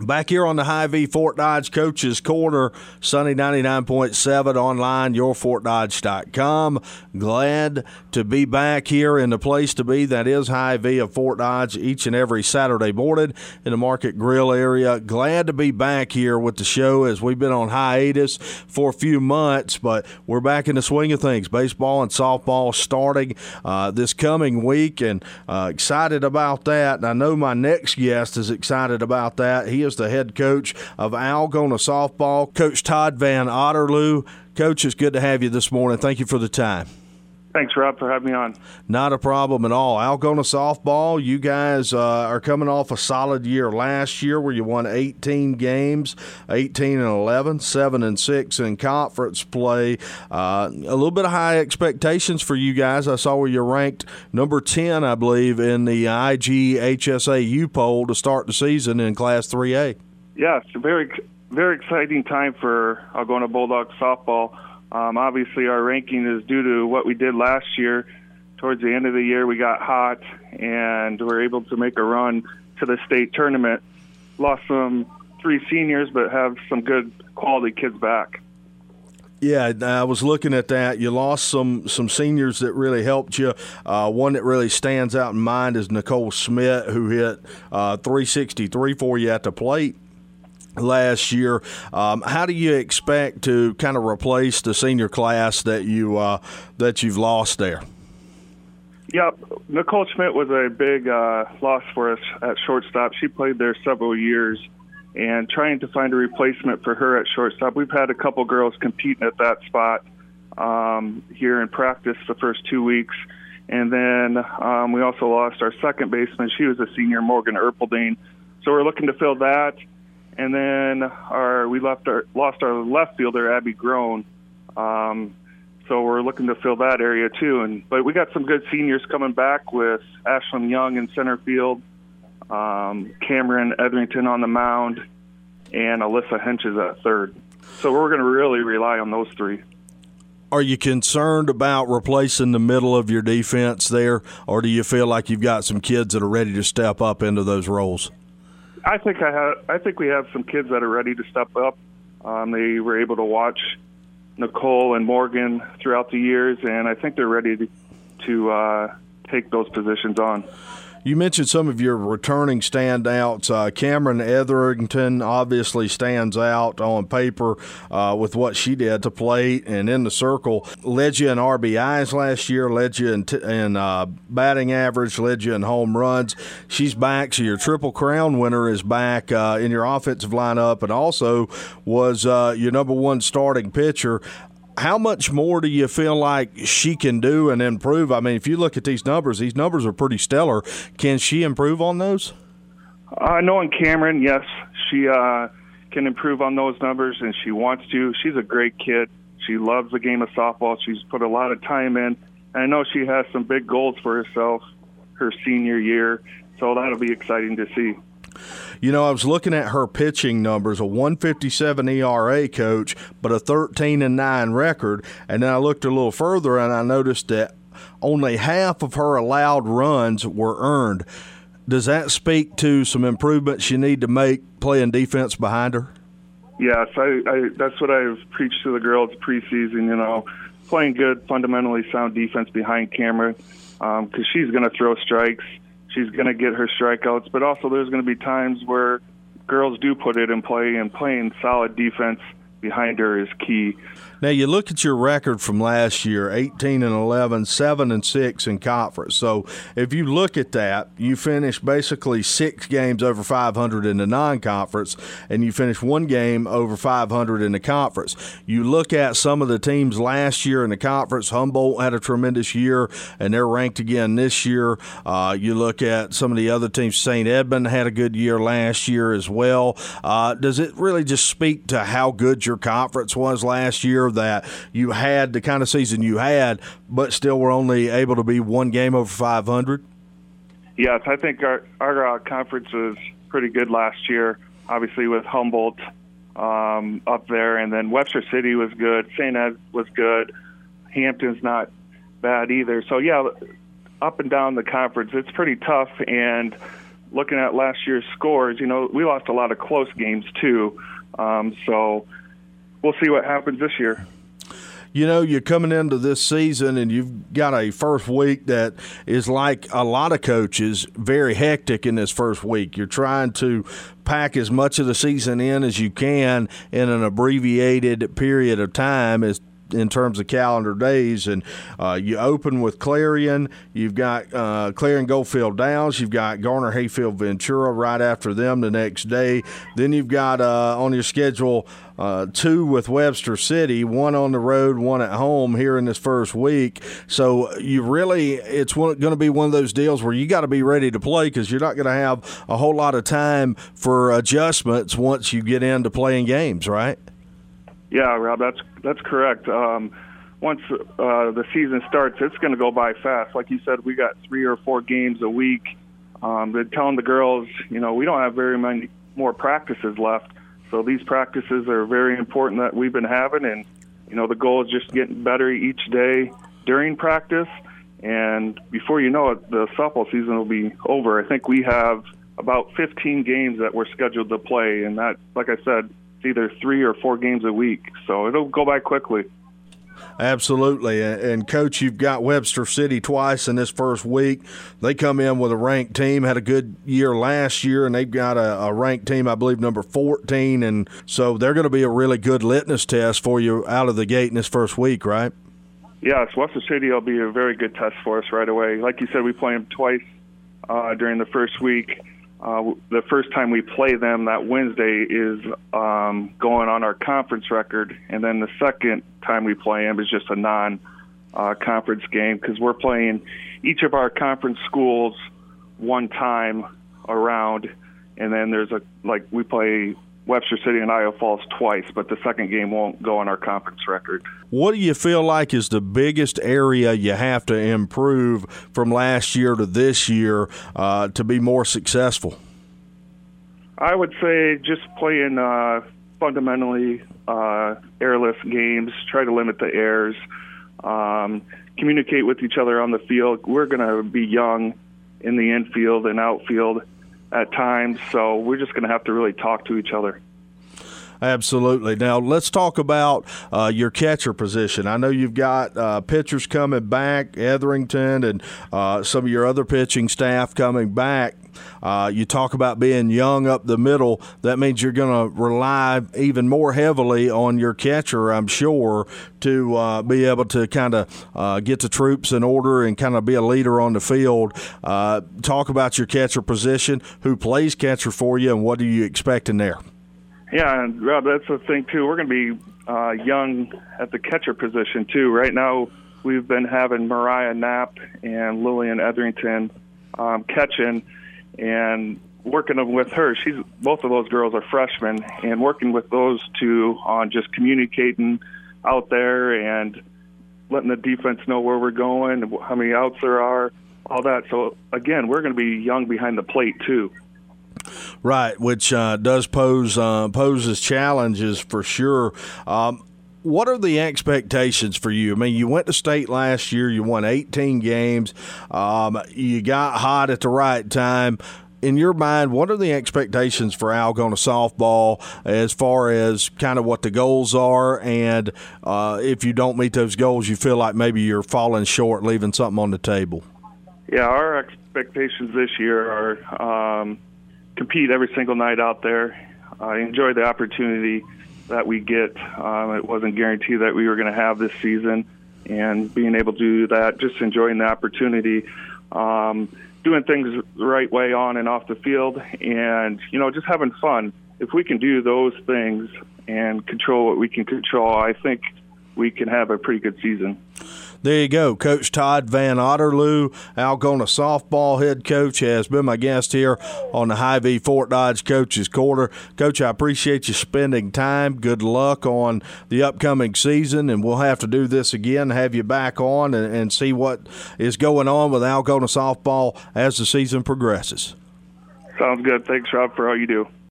Back here on the Hy-Vee Fort Dodge Coaches Corner, Sunny 99.7 online, yourfortdodge.com. Glad to be back here in the place to be. That is Hy-Vee of Fort Dodge each and every Saturday morning in the Market Grill area. Glad to be back here with the show as we've been on hiatus for a few months, but we're back in the swing of things. Baseball and softball starting this coming week, and excited about that. And I know my next guest is excited about that. He is the head coach of Algona softball, Coach Todd Van Otterloo. Coach, it's good to have you this morning. Thank you for the time. Thanks, Rob, for having me on. Not a problem at all. Algona softball, you guys are coming off a solid year last year where you won 18 games, 18-11, 7-6 in conference play. A little bit of high expectations for you guys. I saw where you're ranked number 10, I believe, in the IGHSAU poll to start the season in Class 3A. Yeah, it's a very, very exciting time for Algona Bulldogs softball. Obviously, our ranking is due to what we did last year. Towards the end of the year, we got hot, and were able to make a run to the state tournament. Lost some 3 seniors, but have some good quality kids back. Yeah, I was looking at that. You lost some seniors that really helped you. One that really stands out in mind is Nicole Smith, who hit 363 for you at the plate last year. How do you expect to kind of replace the senior class that you've lost there? Yep, Nicole Schmidt was a big loss for us at shortstop. She played there several years, and trying to find a replacement for her at shortstop. We've had a couple girls competing at that spot here in practice the first 2 weeks. And then we also lost our second baseman. She was a senior, Morgan Erpelding. So we're looking to fill that. And then we lost our left fielder, Abby Groen. So we're looking to fill that area too. But we got some good seniors coming back with Ashlyn Young in center field, Cameron Etherington on the mound, and Alyssa Henches at third. So we're going to really rely on those 3. Are you concerned about replacing the middle of your defense there, or do you feel like you've got some kids that are ready to step up into those roles? I think we have some kids that are ready to step up. They were able to watch Nicole and Morgan throughout the years, and I think they're ready to take those positions on. You mentioned some of your returning standouts. Cameron Etherington obviously stands out on paper with what she did at the plate and in the circle. Led you in RBIs last year, led you in batting average, led you in home runs. She's back, so your Triple Crown winner is back in your offensive lineup, and also was your number 1 starting pitcher. How much more do you feel like she can do and improve? I mean, if you look at these numbers are pretty stellar. Can she improve on those? Knowing Cameron, yes, she can improve on those numbers, and she wants to. She's a great kid. She loves the game of softball. She's put a lot of time in. And I know she has some big goals for herself her senior year, so that'll be exciting to see. You know, I was looking at her pitching numbers, a 1.57 ERA, Coach, but a 13-9 record. And then I looked a little further, and I noticed that only half of her allowed runs were earned. Does that speak to some improvements you need to make playing defense behind her? Yes, that's what I've preached to the girls preseason, playing good, fundamentally sound defense behind Cameron, because she's going to throw strikes. She's going to get her strikeouts, but also there's going to be times where girls do put it in play, and playing solid defense behind her is key. Now, you look at your record from last year, 18-11, 7-6 in conference. So if you look at that, you finish basically 6 games over 500 in the non-conference, and you finish 1 game over 500 in the conference. You look at some of the teams last year in the conference. Humboldt had a tremendous year, and they're ranked again this year. You look at some of the other teams. St. Edmund had a good year last year as well. Does it really just speak to how good your conference was last year, that you had the kind of season you had, but still were only able to be 1 game over 500? Yes, I think our conference was pretty good last year, obviously with Humboldt up there, and then Webster City was good, St. Ed was good, Hampton's not bad either. So, yeah, up and down the conference, it's pretty tough, and looking at last year's scores, we lost a lot of close games too. So we'll see what happens this year. You're coming into this season and you've got a first week that is, like a lot of coaches, very hectic in this first week. You're trying to pack as much of the season in as you can in an abbreviated period of time in terms of calendar days. And you open with Clarion. You've got Clarion Goldfield Downs. You've got Garner Hayfield Ventura right after them the next day. Then you've got on your schedule 2 with Webster City, 1 on the road, 1 at home here in this first week. So it's going to be one of those deals where you got to be ready to play, because you're not going to have a whole lot of time for adjustments once you get into playing games, right? Yeah, Rob, that's correct. Once the season starts, it's going to go by fast. Like you said, we got 3 or 4 games a week. They're telling the girls, we don't have very many more practices left. So these practices are very important that we've been having, and the goal is just getting better each day during practice. And before you know it, the softball season will be over. I think we have about 15 games that we're scheduled to play, and that, like I said, it's either 3 or 4 games a week. So it'll go by quickly. Absolutely. And, Coach, you've got Webster City twice in this first week. They come in with a ranked team, had a good year last year, and they've got a ranked team, I believe, number 14. And so they're going to be a really good litmus test for you out of the gate in this first week, right? Yes, Webster City will be a very good test for us right away. Like you said, we play them twice during the first week. The first time we play them, that Wednesday, is going on our conference record, and then the second time we play them is just a non-conference game, because we're playing each of our conference schools one time around, and then we play Webster City and Iowa Falls twice, but the second game won't go on our conference record. What do you feel like is the biggest area you have to improve from last year to this year to be more successful? I would say just playing fundamentally airless games, try to limit the errors, communicate with each other on the field. We're going to be young in the infield and outfield at times, so we're just going to have to really talk to each other. Absolutely. Now, let's talk about your catcher position. I know you've got pitchers coming back, Etherington, and some of your other pitching staff coming back. You talk about being young up the middle. That means you're going to rely even more heavily on your catcher, I'm sure, to be able to kind of get the troops in order and kind of be a leader on the field. Talk about your catcher position, who plays catcher for you, and what are you expecting there? Yeah, and Rob, that's the thing, too. We're going to be young at the catcher position, too. Right now, we've been having Mariah Knapp and Lillian Etherington catching, and working with her. Both of those girls are freshmen, and working with those two on just communicating out there and letting the defense know where we're going, how many outs there are, all that. So, again, we're going to be young behind the plate, too. Right, which does poses challenges for sure. What are the expectations for you? I mean, you went to state last year. You won 18 games. You got hot at the right time. In your mind, what are the expectations for Algona softball as far as kind of what the goals are? And if you don't meet those goals, you feel like maybe you're falling short, leaving something on the table? Yeah, our expectations this year are compete every single night out there. Enjoy the opportunity that we get. It wasn't guaranteed that we were going to have this season, and being able to do that, just enjoying the opportunity, doing things the right way on and off the field, and just having fun. If we can do those things and control what we can control, I think we can have a pretty good season. There you go. Coach Todd Van Otterloo, Algona softball head coach, has been my guest here on the Hy-Vee Fort Dodge Coaches Corner. Coach, I appreciate you spending time. Good luck on the upcoming season, and we'll have to do this again, have you back on and see what is going on with Algona softball as the season progresses. Sounds good. Thanks, Rob, for all you do.